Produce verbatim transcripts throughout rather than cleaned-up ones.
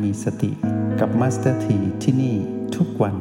มีสติกับมาสเตอร์ทีที่นี่ทุกวัน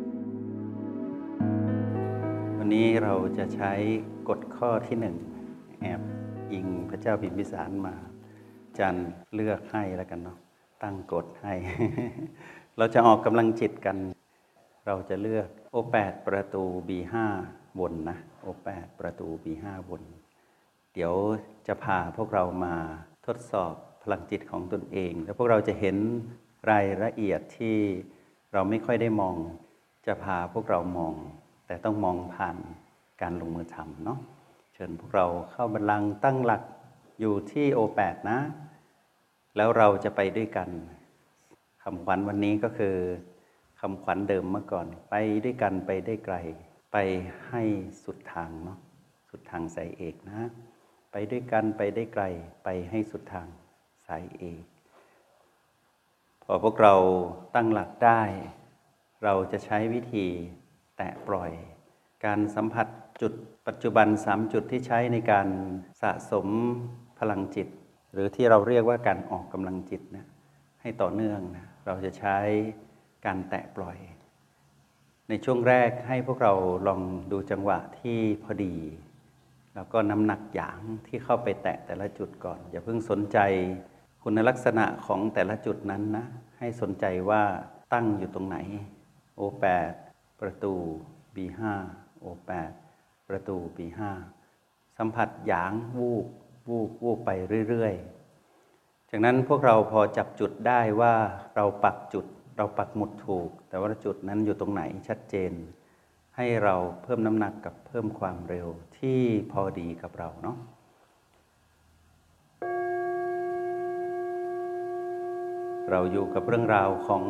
วันนี้เราจะใช้กฎข้อที่หนึ่งแอบยิงพระเจ้าพิมพิสารมาจันเลือกให้แล้วกันเนาะตั้งกฎให้ เราจะออกกำลังจิตกันเราจะเลือก โอ แปด ประตู บี ห้า วนนะ โอ แปด ประตู บี ห้า วนเดี๋ยวจะพาพวกเรามาทดสอบพลังจิตของตนเองแล้วพวกเราจะเห็นรายละเอียดที่เราไม่ค่อยได้มองจะพาพวกเรามองแต่ต้องมองผ่านการลงมือทำเนาะเชิญพวกเราเข้าบัลลังก์ตั้งหลักอยู่ที่ โอ แปด นะแล้วเราจะไปด้วยกันคำขวัญวันนี้ก็คือคำขวัญเดิมเมื่อก่อนไปด้วยกันไปได้ไกลไปให้สุดทางเนาะสุดทางสายเอกนะไปด้วยกันไปได้ไกลไปให้สุดทางสายเอกพอพวกเราตั้งหลักได้เราจะใช้วิธีแตะปล่อยการสัมผัสจุดปัจจุบันสามจุดที่ใช้ในการสะสมพลังจิตหรือที่เราเรียกว่าการออกกำลังจิตนะให้ต่อเนื่องนะเราจะใช้การแตะปล่อยในช่วงแรกให้พวกเราลองดูจังหวะที่พอดีแล้วก็น้ำหนักหยางที่เข้าไปแตะแต่ละจุดก่อนอย่าเพิ่งสนใจคุณลักษณะของแต่ละจุดนั้นนะให้สนใจว่าตั้งอยู่ตรงไหน โอ แปด ประตู บี ห้า โอ แปด ประตู บี ห้า สัมผัสหยางวูบวูบวูบไปเรื่อยๆจากนั้นพวกเราพอจับจุดได้ว่าเราปักจุดเราปักหมุดถูกแต่ว่าจุดนั้นอยู่ตรงไหนชัดเจนให้เราเพิ่มน้ำหนักกับเพิ่มความเร็วที่พอดีกับเราเนาะเราอยู่กับเรื่องราวของ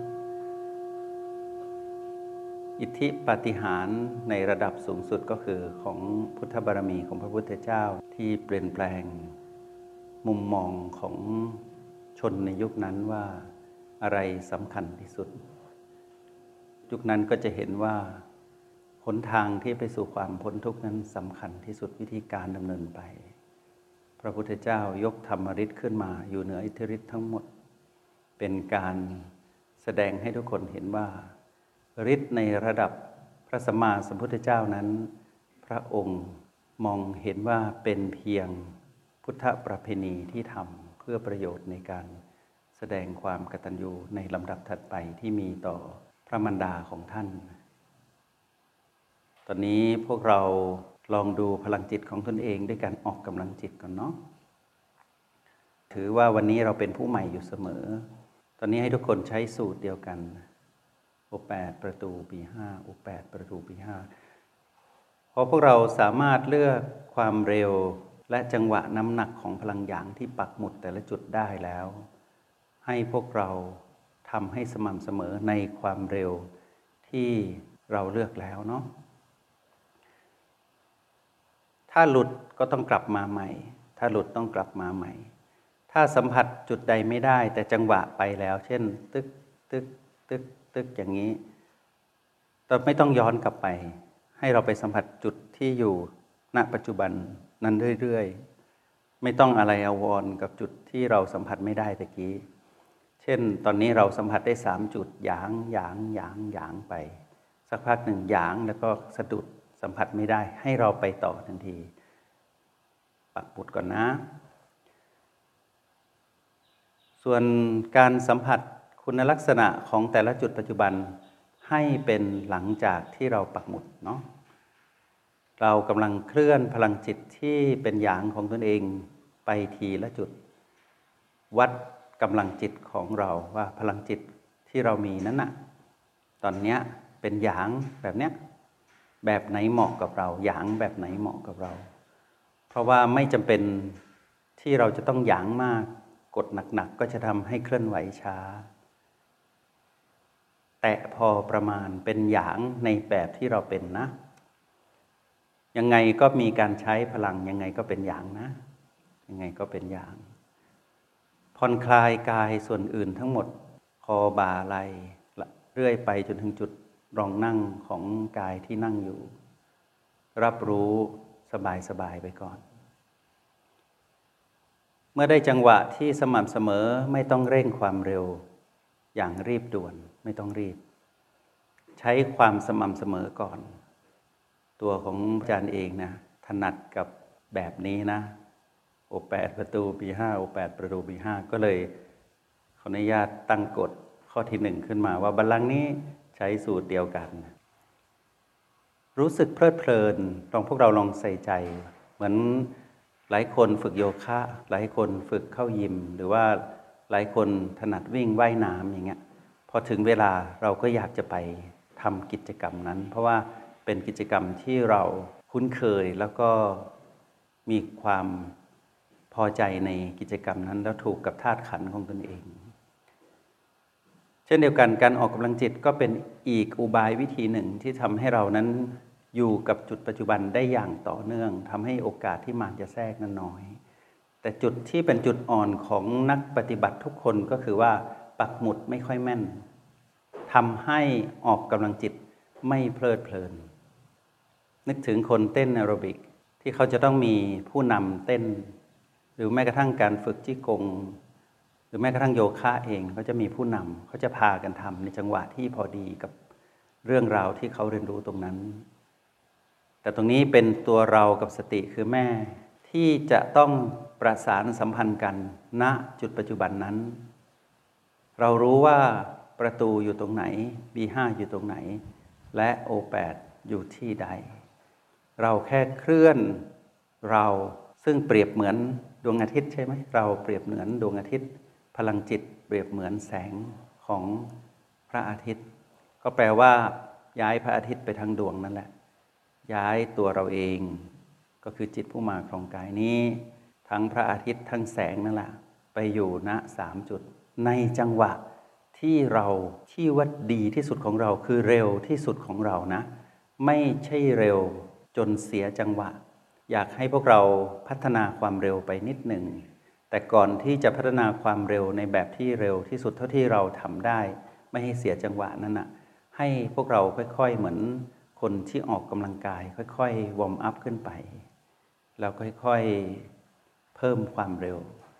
อิทธิปาฏิหาริย์ในระดับสูงสุดก็คือของพุทธบารมีของพระพุทธเจ้าที่เปลี่ยนแปลงมุมมองของชนในยุคนั้นว่าอะไรสำคัญที่สุดยุคนั้นก็จะเห็นว่าหนทางที่ไปสู่ความพ้นทุกข์นั้นสำคัญที่สุดวิธีการดำเนินไปพระพุทธเจ้ายกธรรมฤทธิ์ขึ้นมาอยู่เหนืออิทธิฤทธิ์ทั้งหมดเป็นการแสดงให้ทุกคนเห็นว่าฤทธิ์ในระดับพระสัมมาสัมพุทธเจ้านั้นพระองค์มองเห็นว่าเป็นเพียงพุทธประเพณีที่ทำเพื่อประโยชน์ในการแสดงความกตัญญูในลำดับถัดไปที่มีต่อพระมารดาของท่านตอนนี้พวกเราลองดูพลังจิตของตนเองด้วยการออกกำลังจิตก่อนเนาะถือว่าวันนี้เราเป็นผู้ใหม่อยู่เสมอตอนนี้ให้ทุกคนใช้สูตรเดียวกัน โอ แปด ประตู บี ห้า โอ แปด ประตู บี ห้า พอพวกเราสามารถเลือกความเร็วและจังหวะน้ำหนักของพลังหยางที่ปักหมุดแต่ละจุดได้แล้วให้พวกเราทำให้สม่ำเสมอในความเร็วที่เราเลือกแล้วเนาะถ้าหลุดก็ต้องกลับมาใหม่ถ้าหลุดต้องกลับมาใหม่ถ้าสัมผัสจุดใดไม่ได้แต่จังหวะไปแล้วเช่นตึกตึกตึกตึกอย่างนี้เราไม่ต้องย้อนกลับไปให้เราไปสัมผัสจุดที่อยู่ณปัจจุบันนั้นเรื่อยๆไม่ต้องอะไรอาวรณ์กับจุดที่เราสัมผัสไม่ได้ตะกี้เช่นตอนนี้เราสัมผัสได้สามจุดหยางหยางหยางหยางไปสักพักหนึ่งหยางแล้วก็สะดุดสัมผัสไม่ได้ให้เราไปต่อทันทีปักหมุดก่อนนะส่วนการสัมผัสคุณลักษณะของแต่ละจุดปัจจุบันให้เป็นหลังจากที่เราปักหมุดเนาะเรากำลังเคลื่อนพลังจิตที่เป็นหยางของตนเองไปทีละจุดวัดกำลังจิตของเราว่าพลังจิตที่เรามีนั้นน่ะตอนนี้เป็นหยางแบบเนี้ยแบบไหนเหมาะกับเราหยางแบบไหนเหมาะกับเราเพราะว่าไม่จำเป็นที่เราจะต้องหยางมากกดหนักๆก็จะทำให้เคลื่อนไหวช้าแต่พอประมาณเป็นหยางในแบบที่เราเป็นนะยังไงก็มีการใช้พลังยังไงก็เป็นหยางนะยังไงก็เป็นหยางผ่อนคลายกายส่วนอื่นทั้งหมดคอบ่าไหล่เรื่อยไปจนถึงจุดรองนั่งของกายที่นั่งอยู่รับรู้สบายๆไปก่อน เมื่อได้จังหวะที่สม่ำเสมอไม่ต้องเร่งความเร็วอย่างรีบด่วนไม่ต้องรีบใช้ความสม่ำเสมอก่อนตัวของอาจารย์เองนะถนัดกับแบบนี้นะโอแปดประตูปีห้าโอแปดประตูปีห้าก็เลยขออนุญาตตั้งกฎข้อที่หนึ่งขึ้นมาว่าบัลลังก์นี้ใช้สูตรเดียวกันรู้สึกเพลิดเพลินลองพวกเราลองใส่ใจเหมือนหลายคนฝึกโยคะหลายคนฝึกเข้ายิมหรือว่าหลายคนถนัดวิ่งว่ายน้ำอย่างเงี้ยพอถึงเวลาเราก็อยากจะไปทำกิจกรรมนั้นเพราะว่าเป็นกิจกรรมที่เราคุ้นเคยแล้วก็มีความพอใจในกิจกรรมนั้นแล้วถูกกับธาตุขันธ์ของตนเองเช่นเดียวกันการออกกำลังจิตก็เป็นอีกอุบายวิธีหนึ่งที่ทำให้เรานั้นอยู่กับจุดปัจจุบันได้อย่างต่อเนื่องทำให้โอกาสที่มารจะแทรกนั้นน้อยแต่จุดที่เป็นจุดอ่อนของนักปฏิบัติทุกคนก็คือว่าปักหมุดไม่ค่อยแม่นทำให้ออกกำลังจิตไม่เพลิดเพลินนึกถึงคนเต้นแอโรบิกที่เขาจะต้องมีผู้นำเต้นหรือแม้กระทั่งการฝึกจี้กงหรือแม้กระทั่งโยคะเองเขาจะมีผู้นำเขาจะพากันทำในจังหวะที่พอดีกับเรื่องราวที่เขาเรียนรู้ตรงนั้นแต่ตรงนี้เป็นตัวเรากับสติคือแม่ที่จะต้องประสานสัมพันธ์กันณจุดปัจจุบันนั้นเรารู้ว่าประตูอยู่ตรงไหน บี ห้า อยู่ตรงไหนและ โอ แปด อยู่ที่ใดเราแค่เคลื่อนเราซึ่งเปรียบเหมือนดวงอาทิตย์ใช่ไหมเราเปรียบเหมือนดวงอาทิตย์พลังจิตเปรียบเหมือนแสงของพระอาทิตย์ก็แปลว่าย้ายพระอาทิตย์ไปทางดวงนั่นแหละย้ายตัวเราเองก็คือจิตผู้มาครองกายนี้ทั้งพระอาทิตย์ทั้งแสงนั่นแหละไปอยู่ณสามจุดในจังหวะที่เราที่ว่าดีที่สุดของเราคือเร็วที่สุดของเรานะไม่ใช่เร็วจนเสียจังหวะอยากให้พวกเราพัฒนาความเร็วไปนิดหนึ่งแต่ก่อนที่จะพัฒนาความเร็วในแบบที่เร็วที่สุดเท่าที่เราทำได้ไม่ให้เสียจังหวะนั้นน่ะให้พวกเราค่อยๆเหมือนคนที่ออกกำลังกายค่อยๆวอร์มอัพขึ้นไปแล้วค่อยๆเพิ่มความเร็ว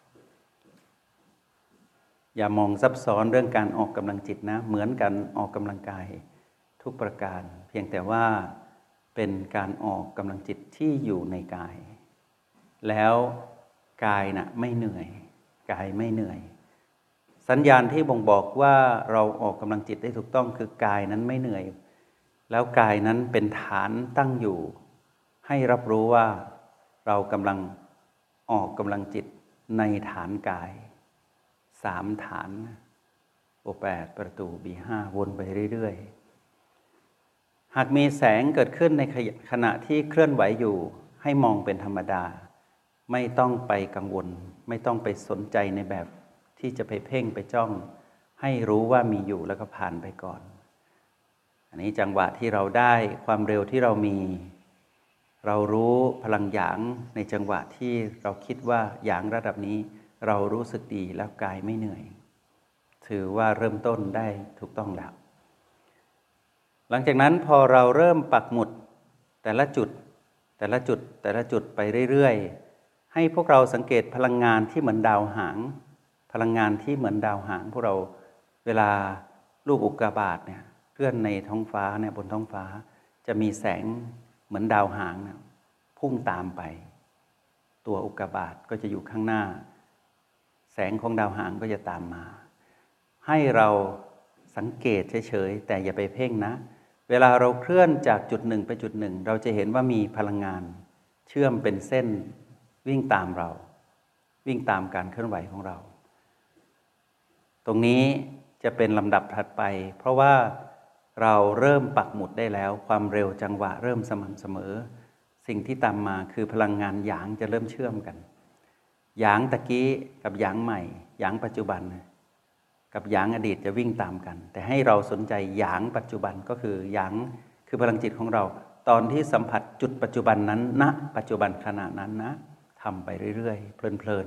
อย่ามองซับซ้อนเรื่องการออกกำลังจิตนะเหมือนกันออกกำลังกายทุกประการเพียงแต่ว่าเป็นการออกกำลังจิตที่อยู่ในกายแล้วกายน่ะไม่เหนื่อยกายไม่เหนื่อยสัญญาณที่บ่งบอกว่าเราออกกำลังจิตได้ถูกต้องคือกายนั้นไม่เหนื่อยแล้วกายนั้นเป็นฐานตั้งอยู่ให้รับรู้ว่าเรากำลังออกกำลังจิตในฐานกายสามฐานโอแปดประตู บี ห้า วนไปเรื่อยๆหากมีแสงเกิดขึ้นในขณะที่เคลื่อนไหวอยู่ให้มองเป็นธรรมดาไม่ต้องไปกังวลไม่ต้องไปสนใจในแบบที่จะไปเพ่งไปจ้องให้รู้ว่ามีอยู่แล้วก็ผ่านไปก่อนอันนี้จังหวะที่เราได้ความเร็วที่เรามีเรารู้พลังหยางในจังหวะที่เราคิดว่าหยางระดับนี้เรารู้สึกดีแล้วกายไม่เหนื่อยถือว่าเริ่มต้นได้ถูกต้องแล้วหลังจากนั้นพอเราเริ่มปักหมุดแต่ละจุดแต่ละจุดแต่ละจุดไปเรื่อยๆให้พวกเราสังเกตพลังงานที่เหมือนดาวหางพลังงานที่เหมือนดาวหางพวกเราเวลาลูกอุกกาบาตเนี่ยเคลื่อนในท้องฟ้าเนี่ยบนท้องฟ้าจะมีแสงเหมือนดาวหางเนี่ยพุ่งตามไปตัวอุกกาบาตก็จะอยู่ข้างหน้าแสงของดาวหางก็จะตามมาให้เราสังเกตเฉยๆแต่อย่าไปเพ่งนะเวลาเราเคลื่อนจากจุดหนึ่งไปจุดหนึ่งเราจะเห็นว่ามีพลังงานเชื่อมเป็นเส้นวิ่งตามเราวิ่งตามการเคลื่อนไหวของเราตรงนี้จะเป็นลำดับถัดไปเพราะว่าเราเริ่มปักหมุดได้แล้วความเร็วจังหวะเริ่มสม่ำเสมอสิ่งที่ตามมาคือพลังงานหยางจะเริ่มเชื่อมกันหยางตะกี้กับหยางใหม่หยางปัจจุบันกับหยางอดีตจะวิ่งตามกันแต่ให้เราสนใจหยางปัจจุบันก็คือหยางคือพลังจิตของเราตอนที่สัมผัสจุดปัจจุบันนั้นณปัจจุบันขณะนั้นนะทำไปเรื่อยๆเพลิน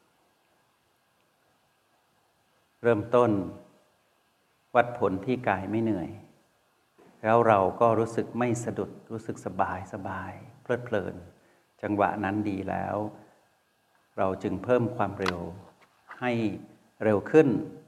ๆเริ่มต้นวัดผลที่กายไม่เหนื่อยแล้วเราก็รู้สึกไม่สะดุดรู้สึกสบายสบายเพลิดเพลินจังหวะนั้นดีแล้วเราจึงเพิ่มความเร็วให้เร็วขึ้นที่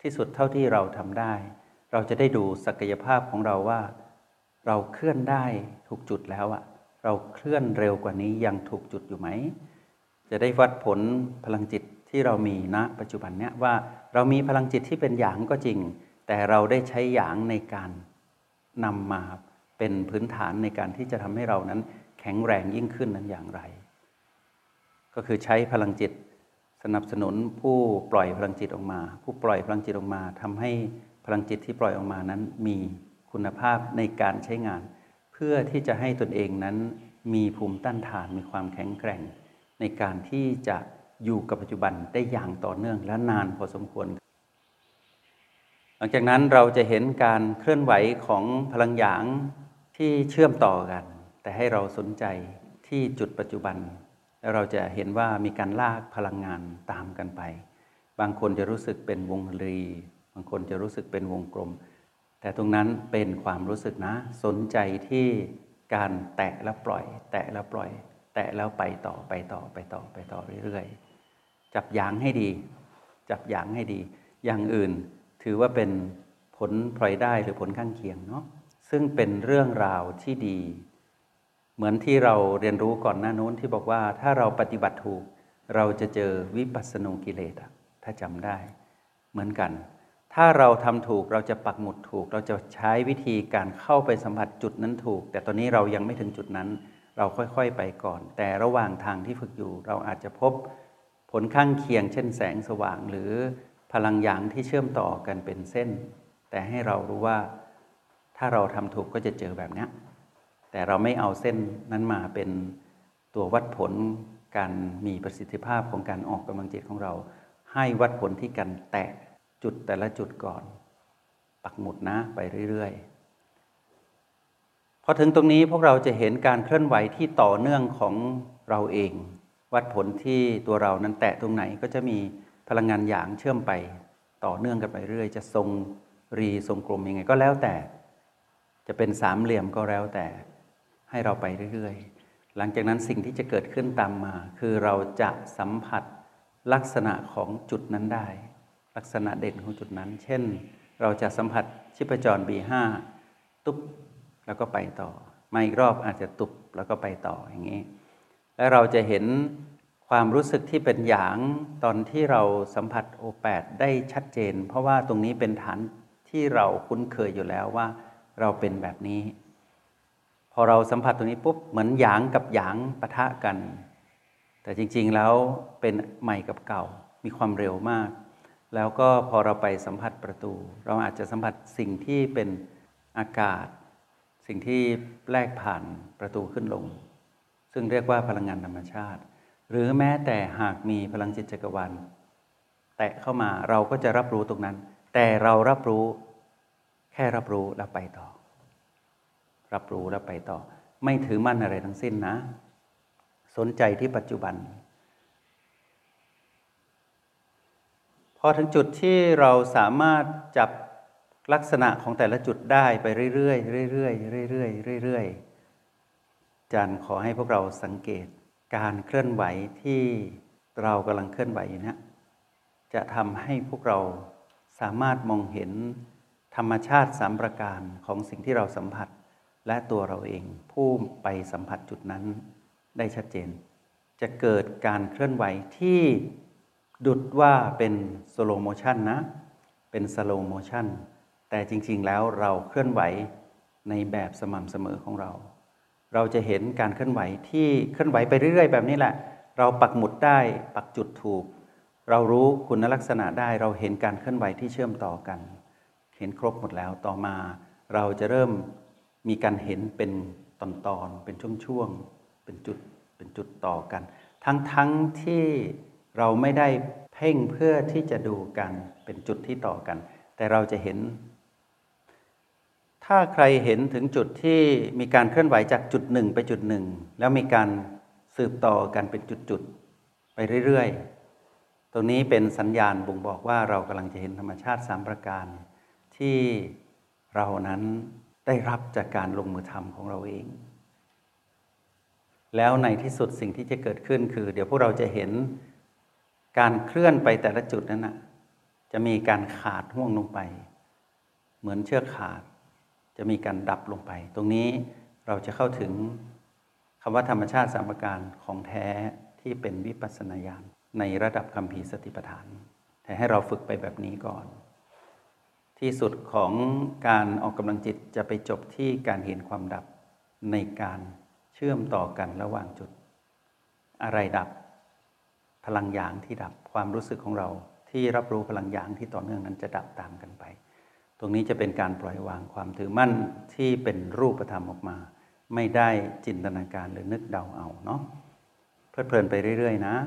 ที่สุดเท่าที่เราทำได้เราจะได้ดูศักยภาพของเราว่าเราเคลื่อนได้ถูกจุดแล้วอะเราเคลื่อนเร็วกว่านี้ยังถูกจุดอยู่ไหมจะได้วัดผลพลังจิตที่เรามีณปัจจุบันเนี้ยว่าเรามีพลังจิตที่เป็นหยางก็จริงแต่เราได้ใช้หยางในการนำมาเป็นพื้นฐานในการที่จะทำให้เรานั้นแข็งแรงยิ่งขึ้นนั้นอย่างไรก็คือใช้พลังจิตสนับสนุนผู้ปล่อยพลังจิตออกมาผู้ปล่อยพลังจิตออกมาทำให้พลังจิตที่ปล่อยออกมานั้นมีคุณภาพในการใช้งานเพื่อที่จะให้ตนเองนั้นมีภูมิต้านทานมีความแข็งแกร่งในการที่จะอยู่กับปัจจุบันได้อย่างต่อเนื่องและนานพอสมควรหลังจากนั้นเราจะเห็นการเคลื่อนไหวของพลังหยางที่เชื่อมต่อกันแต่ให้เราสนใจที่จุดปัจจุบันแล้วเราจะเห็นว่ามีการลากพลังงานตามกันไปบางคนจะรู้สึกเป็นวงรีบางคนจะรู้สึกเป็นวงกลมแต่ตรงนั้นเป็นความรู้สึกนะสนใจที่การแตะแล้วปล่อยแตะแล้วปล่อยแตะแล้วไปต่อไปต่อไปต่อไปต่อเรื่อยๆจับหยางให้ดีจับหยางให้ดีอย่างอื่นถือว่าเป็นผลพลอยได้หรือผลข้างเคียงเนาะซึ่งเป็นเรื่องราวที่ดีเหมือนที่เราเรียนรู้ก่อนหน้านู้นที่บอกว่าถ้าเราปฏิบัติถูกเราจะเจอวิปัสสนูกิเลสถ้าจำได้เหมือนกันถ้าเราทำถูกเราจะปักหมุดถูกเราจะใช้วิธีการเข้าไปสัมผัสจุดนั้นถูกแต่ตอนนี้เรายังไม่ถึงจุดนั้นเราค่อยๆไปก่อนแต่ระหว่างทางที่ฝึกอยู่เราอาจจะพบผลข้างเคียงเช่นแสงสว่างหรือพลังหยางที่เชื่อมต่อกันเป็นเส้นแต่ให้เรารู้ว่าถ้าเราทำถูกก็จะเจอแบบนี้แต่เราไม่เอาเส้นนั้นมาเป็นตัววัดผลการมีประสิทธิภาพของการออกกำลังจิตของเราให้วัดผลที่การแตะจุดแต่ละจุดก่อนปักหมุดนะไปเรื่อยๆพอถึงตรงนี้พวกเราจะเห็นการเคลื่อนไหวที่ต่อเนื่องของเราเองวัดผลที่ตัวเรานั้นแตะตรงไหนก็จะมีพลังงานหยางเชื่อมไปต่อเนื่องกันไปเรื่อยจะทรงรีทรงกลมยังไงก็แล้วแต่จะเป็นสามเหลี่ยมก็แล้วแต่ให้เราไปเรื่อยๆหลังจากนั้นสิ่งที่จะเกิดขึ้นตามมาคือเราจะสัมผัสลักษณะของจุดนั้นได้ลักษณะเด่นของจุดนั้นเช่นเราจะสัมผัสชีพจร บี ห้า ตุ๊บแล้วก็ไปต่อมาอีกรอบอาจจะตุบแล้วก็ไปต่ออย่างนี้และเราจะเห็นความรู้สึกที่เป็นหยางตอนที่เราสัมผัส โอ แปด ได้ชัดเจนเพราะว่าตรงนี้เป็นฐานที่เราคุ้นเคยอยู่แล้วว่าเราเป็นแบบนี้พอเราสัมผัสตรงนี้ปุ๊บเหมือนหยางกับหยางปะทะกันแต่จริงๆแล้วเป็นใหม่กับเก่ามีความเร็วมากแล้วก็พอเราไปสัมผัสประตูเราอาจจะสัมผัสสิ่งที่เป็นอากาศสิ่งที่แลกผ่านประตูขึ้นลงซึ่งเรียกว่าพลังงานธรรมชาติหรือแม้แต่หากมีพลังจิตจักรวาลแตะเข้ามาเราก็จะรับรู้ตรงนั้นแต่เรารับรู้แค่รับรู้แล้วไปต่อรับรู้แล้วไปต่อไม่ถือมั่นอะไรทั้งสิ้นนะสนใจที่ปัจจุบันพอถึงจุดที่เราสามารถจับลักษณะของแต่ละจุดได้ไปเรื่อยๆเรื่อยๆเรื่อยๆเรื่อยๆอาจารย์ขอให้พวกเราสังเกตการเคลื่อนไหวที่เรากำลังเคลื่อนไหวอยู่นะจะทำให้พวกเราสามารถมองเห็นธรรมชาติสามประการของสิ่งที่เราสัมผัสและตัวเราเองผู้ไปสัมผัสจุดนั้นได้ชัดเจนจะเกิดการเคลื่อนไหวที่ดุจว่าเป็นสโลโมชันนะเป็นสโลโมชันแต่จริงๆแล้วเราเคลื่อนไหวในแบบสม่ำเสมอของเราเราจะเห็นการเคลื่อนไหวที่เคลื่อนไหวไปเรื่อยๆแบบนี้แหละเราปักหมุดได้ปักจุดถูกเรารู้คุณลักษณะได้เราเห็นการเคลื่อนไหวที่เชื่อมต่อกันเห็นครบหมดแล้วต่อมาเราจะเริ่มมีการเห็นเป็นตอนๆเป็นช่วงๆเป็นจุดเป็นจุดต่อกันทั้งๆที่เราไม่ได้เพ่งเพื่อที่จะดูกันเป็นจุดที่ต่อกันแต่เราจะเห็นถ้าใครเห็นถึงจุดที่มีการเคลื่อนไหวจากจุดหนึ่งไปจุดหนึ่งแล้วมีการสืบต่อกันเป็นจุดๆไปเรื่อยๆตรงนี้เป็นสัญญาณบ่งบอกว่าเรากำลังจะเห็นธรรมชาติสามประการที่เรานั้นได้รับจากการลงมือทำของเราเองแล้วในที่สุดสิ่งที่จะเกิดขึ้นคือเดี๋ยวพวกเราจะเห็นการเคลื่อนไปแต่ละจุดนั้นนะจะมีการขาดห่วงลงไปเหมือนเชือกขาดจะมีการดับลงไปตรงนี้เราจะเข้าถึงคำว่าธรรมชาติสามประการของแท้ที่เป็นวิปัสสนาญาณในระดับคัมภีร์สติปัฏฐานแต่ให้เราฝึกไปแบบนี้ก่อนที่สุดของการออกกำลังจิตจะไปจบที่การเห็นความดับในการเชื่อมต่อกันระหว่างจุดอะไรดับพลังหยางที่ดับความรู้สึกของเราที่รับรู้พลังหยางที่ต่อเนื่องนั้นจะดับตามกันไปตรงนี้จะเป็นการปล่อยวางความถือมั่นที่เป็นรูปธรรมออกมาไม่ได้จินตนาการหรือนึกเดาเอาเนาะเพลิดเพลินไปเรื่อยๆนะ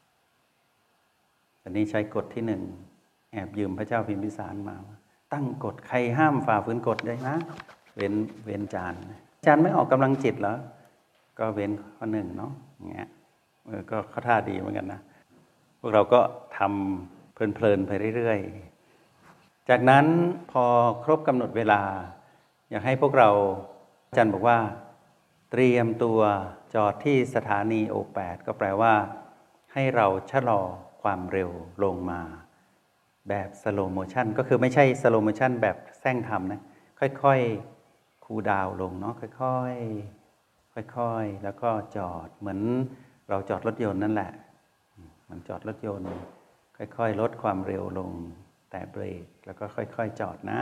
อันนี้ใช้กฎที่หนึ่งแอบยืมพระเจ้าพิมพิสารมาตั้งกฎใครห้ามฝ่าฝืนกฎได้นะเว้นเว้นจานจานไม่ออกกำลังจิตเหรอก็เว้นข้อหนึ่งเนาะอย่างเงี้ยเออก็เข้าท่าดีเหมือนกันนะพวกเราก็ทำเพลินๆไปเรื่อยๆจากนั้นพอครบกำหนดเวลาอยากให้พวกเราอาจารย์บอกว่าเตรียมตัวจอดที่สถานีโอแปดก็แปลว่าให้เราชะลอความเร็วลงมาแบบสโลโมชันก็คือไม่ใช่สโลโมชันแบบแซงทำนะค่อยๆคูลดาวน์ลงเนาะค่อยๆค่อยๆแล้วก็จอดเหมือนเราจอดรถยนต์นั่นแหละเหมือนจอดรถยนต์ค่อยๆลดความเร็วลงแต่เบรกแล้วก็ค่อยๆจอดนะ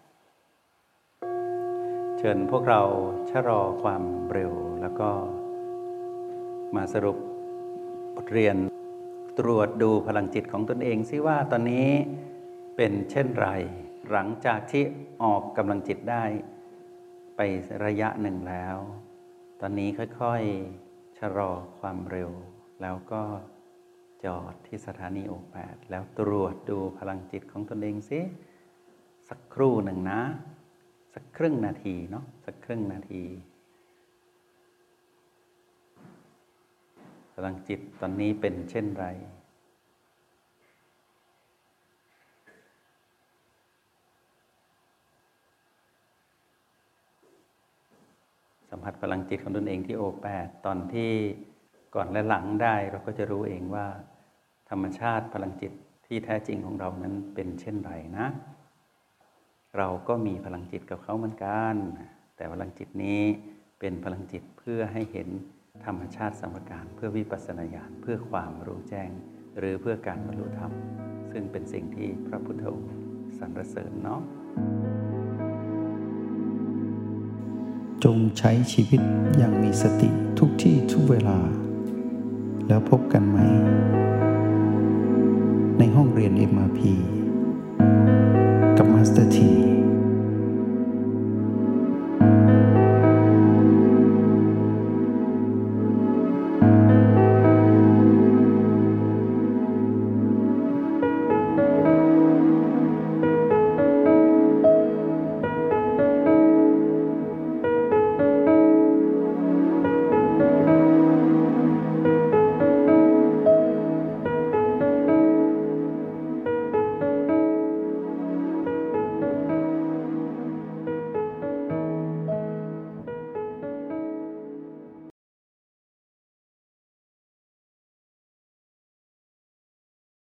เชิญพวกเราชะลอความเร็วแล้วก็มาสรุปบทเรียนตรวจดูพลังจิตของตนเองซิว่าตอนนี้เป็นเช่นไรหลังจากที่ออกกำลังจิตได้ไประยะหนึ่งแล้วตอนนี้ค่อยๆชะลอความเร็วแล้วก็จอดที่สถานีโอแปดแล้วตรวจดูพลังจิตของตนเองซิสักครู่หนึ่งนะสักครึ่งนาทีเนาะสักครึ่งนาทีพลังจิตตอนนี้เป็นเช่นไรสัมผัสพลังจิตของตนเองที่โอแปดตอนที่ก่อนและหลังได้เราก็จะรู้เองว่าธรรมชาติพลังจิตที่แท้จริงของเรานั้นเป็นเช่นไรนะเราก็มีพลังจิตกับเขาเหมือนกันแต่พลังจิตนี้เป็นพลังจิตเพื่อให้เห็นธรรมชาติสมการเพื่อวิปัสสนาญาณเพื่อความรู้แจ้งหรือเพื่อการบรรลุธรรมซึ่งเป็นสิ่งที่พระพุทธองค์สรรเสริญเนาะจงใช้ชีวิตอย่างมีสติทุกที่ทุกเวลาแล้วพบกันไหมในห้องเรียน เอ็ม อาร์ พี กับมาสเตอร์ที